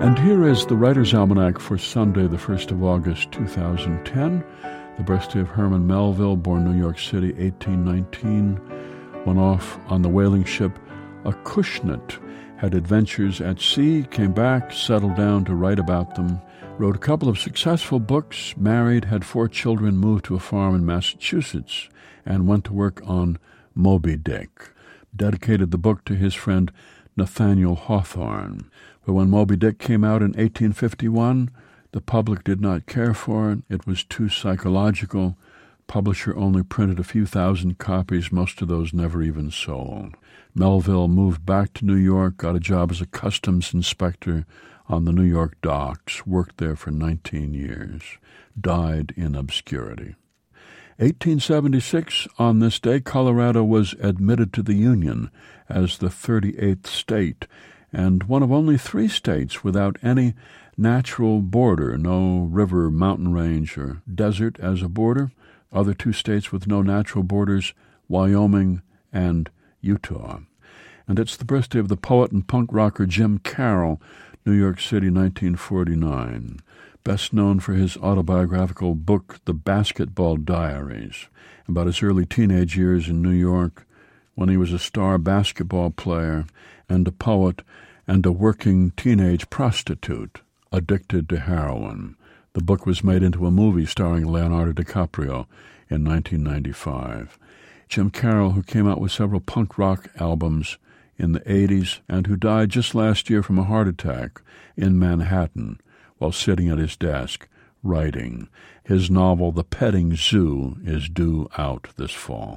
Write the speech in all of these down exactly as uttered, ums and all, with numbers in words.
And here is the Writer's Almanac for Sunday, the first of August, two thousand ten. The birthday of Herman Melville, born New York City, eighteen nineteen. Went off on the whaling ship Acushnet, had adventures at sea, came back, settled down to write about them, wrote a couple of successful books, married, had four children, moved to a farm in Massachusetts, and went to work on Moby Dick. Dedicated the book to his friend Nathaniel Hawthorne. But when Moby Dick came out in eighteen fifty-one, the public did not care for it. It was too psychological. Publisher only printed a few thousand copies, most of those never even sold. Melville moved back to New York, got a job as a customs inspector on the New York docks, worked there for nineteen years, died in obscurity. eighteen seventy-six, on this day, Colorado was admitted to the Union as the thirty-eighth state, and one of only three states without any natural border, no river, mountain range, or desert as a border. Other two states with no natural borders, Wyoming and Utah. And it's the birthday of the poet and punk rocker Jim Carroll, New York City, nineteen forty-nine. Best known for his autobiographical book, The Basketball Diaries, about his early teenage years in New York when he was a star basketball player and a poet and a working teenage prostitute addicted to heroin. The book was made into a movie starring Leonardo DiCaprio in nineteen ninety-five. Jim Carroll, who came out with several punk rock albums in the eighties and who died just last year from a heart attack in Manhattan while sitting at his desk writing. His novel, The Petting Zoo, is due out this fall.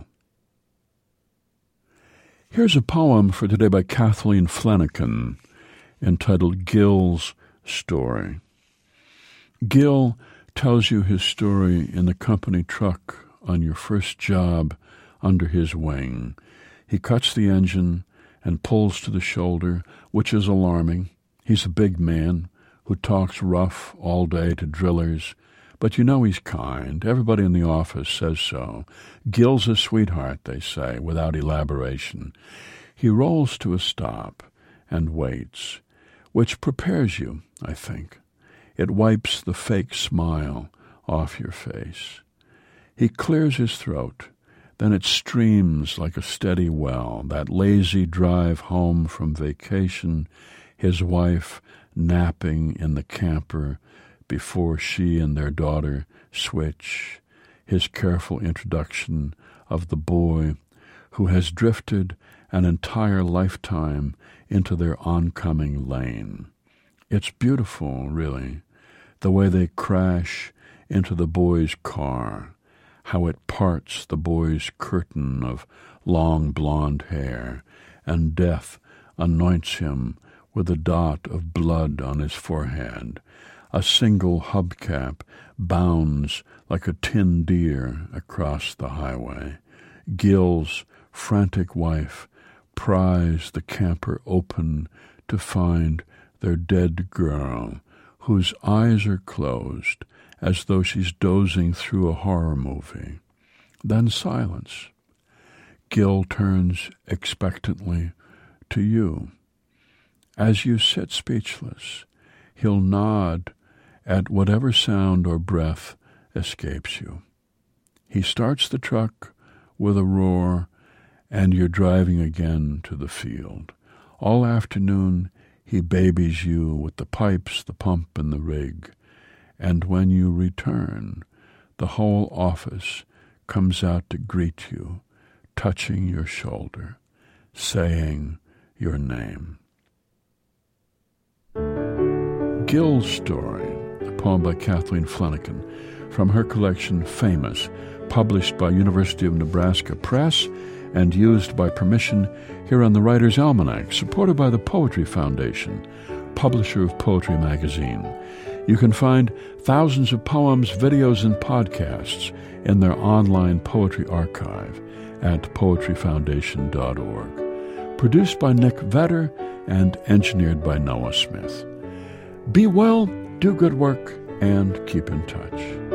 Here's a poem for today by Kathleen Flanagan entitled Gil's Story. Gil tells you his story in the company truck on your first job under his wing. He cuts the engine and pulls to the shoulder, which is alarming. He's a big man who talks rough all day to drillers, but you know he's kind. Everybody in the office says so. Gil's a sweetheart, they say, without elaboration. He rolls to a stop and waits, which prepares you, I think. It wipes the fake smile off your face. He clears his throat. Then it streams like a steady well, that lazy drive home from vacation, his wife napping in the camper before she and their daughter switch, his careful introduction of the boy who has drifted an entire lifetime into their oncoming lane. It's beautiful, really, the way they crash into the boy's car, how it parts the boy's curtain of long blonde hair, and death anoints him with a dot of blood on his forehead. A single hubcap bounds like a tin deer across the highway. Gil's frantic wife pries the camper open to find their dead girl, whose eyes are closed as though she's dozing through a horror movie. Then silence. Gil turns expectantly to you. As you sit speechless, he'll nod at whatever sound or breath escapes you. He starts the truck with a roar, and you're driving again to the field. All afternoon, he babies you with the pipes, the pump, and the rig. And when you return, the whole office comes out to greet you, touching your shoulder, saying your name. Gil's Story, a poem by Kathleen Flanagan, from her collection Famous, published by University of Nebraska Press and used by permission here on the Writer's Almanac, supported by the Poetry Foundation, publisher of Poetry Magazine. You can find thousands of poems, videos, and podcasts in their online poetry archive at poetry foundation dot org. Produced by Nick Vetter and engineered by Noah Smith. Be well, do good work, and keep in touch.